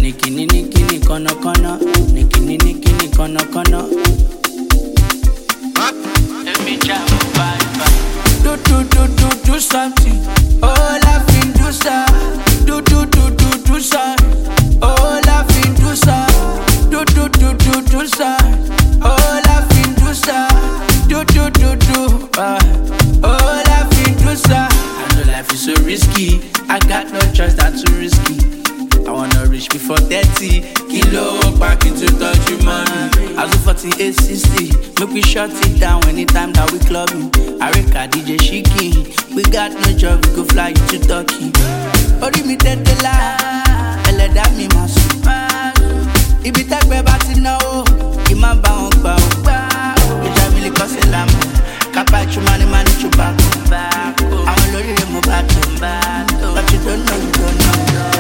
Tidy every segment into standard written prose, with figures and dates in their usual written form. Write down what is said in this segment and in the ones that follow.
Nikini kono, nikini kono. Do something. Oh, laughing, do ça. Do ça. Oh, laughing, do ça. Do ça. Oh, laughing, do ça. Do. Oh, laughing, do ça. I know life is so risky. I got no choice than to risky. I wanna reach before 30. Kilo back into touch you money. As of 48, 60. Make we shut it down anytime that we clubbing. Arika DJ Shiki. We got no job, we go fly you to Turkey. Ori mi tete la, ẹlẹ́dà mi ma sùn. Ibi tẹ́gbẹ́ bá ti náwó, kì má bá wọn gbà ó. Ìjà mi lè kọ́ sí lámù. Kápá ìtumá ni máa ní ṣùgbọ́n. Àwọn olórí rẹ̀ mo bá tó. But you don't know, you don't know.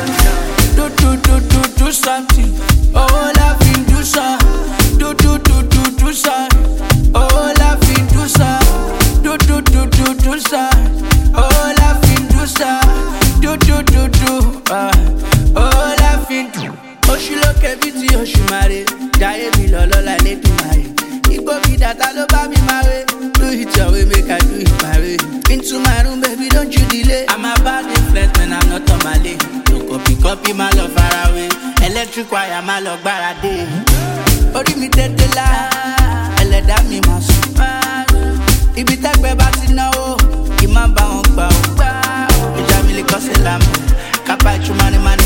Do something. Oh, laughing, do ça. Do ça. Oh, laughing, do ça. Do ça. Oh, laughing, do ça. Do. Oh, laughing. Oh, she look at beauty, oh, she married. Jaye mi lolo like lady married. Igbo be that I love me married. Do it your way, make I do it my way. Into my room, baby, don't you delay. I'm a bad influence, man, I'm not on my lane. Copy my love far away. Electric wire, my love barade. Ori mi tete la, ẹlẹ́dà mi ma sùn. Ibi tẹ́gbẹ́ bá ti náwó, kì má bá wọn gbà ó. Ìjà mi lè kọ́ sí lámù. Kápá ìtumá ni máa ní